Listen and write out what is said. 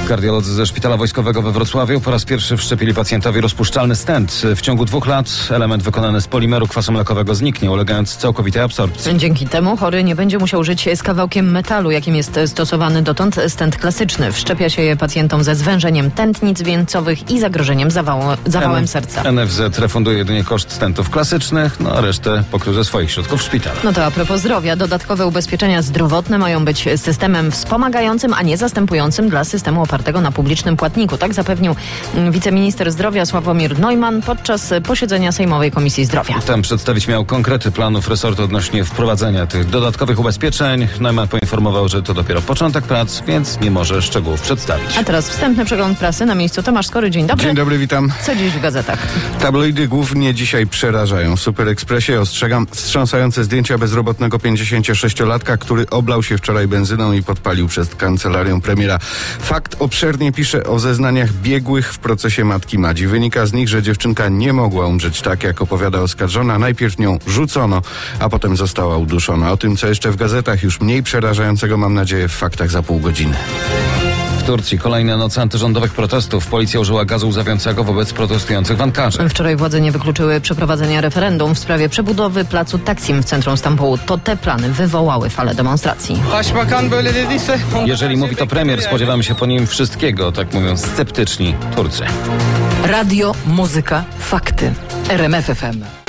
Kardiolodzy ze Szpitala Wojskowego we Wrocławiu po raz pierwszy wszczepili pacjentowi rozpuszczalny stent. W ciągu 2 lat element wykonany z polimeru kwasu mlekowego zniknie, ulegając całkowitej absorpcji. Dzięki temu chory nie będzie musiał żyć z kawałkiem metalu, jakim jest stosowany dotąd stent klasyczny. Wszczepia się je pacjentom ze zwężeniem tętnic wieńcowych i zagrożeniem zawałem serca. NFZ refunduje jedynie koszt stentów klasycznych, a resztę pokrył ze swoich środków szpital. No to a propos zdrowia, dodatkowe ubezpieczenia zdrowotne mają być systemem wspomagającym, a nie zastępującym dla systemu opartego na publicznym płatniku. Tak zapewnił wiceminister zdrowia Sławomir Neumann podczas posiedzenia Sejmowej Komisji Zdrowia. Tam przedstawić miał konkrety planów resortu odnośnie wprowadzenia tych dodatkowych ubezpieczeń. Neumann poinformował, że to dopiero początek prac, więc nie może szczegółów przedstawić. A teraz wstępny przegląd prasy. Na miejscu Tomasz Skory. Dzień dobry. Dzień dobry, witam. Co dziś w gazetach? Tabloidy głównie dzisiaj przerażają. W Super Expressie ostrzegam wstrząsające zdjęcia bezrobotnego 56-latka, który oblał się wczoraj benzyną i podpalił przed kancelarią premiera. Fakt obszernie pisze o zeznaniach biegłych w procesie matki Madzi. Wynika z nich, że dziewczynka nie mogła umrzeć tak, jak opowiada oskarżona. Najpierw nią rzucono, a potem została uduszona. O tym, co jeszcze w gazetach, już mniej przerażającego, mam nadzieję, w faktach za pół godziny. W Turcji kolejne noce antyrządowych protestów. Policja użyła gazu łzawiącego wobec protestujących w Ankarze. Wczoraj władze nie wykluczyły przeprowadzenia referendum w sprawie przebudowy placu Taksim w centrum Stambułu. To te plany wywołały falę demonstracji. Jeżeli mówi to premier, spodziewamy się po nim wszystkiego, tak mówią sceptyczni Turcy. Radio, muzyka, fakty. RMF FM.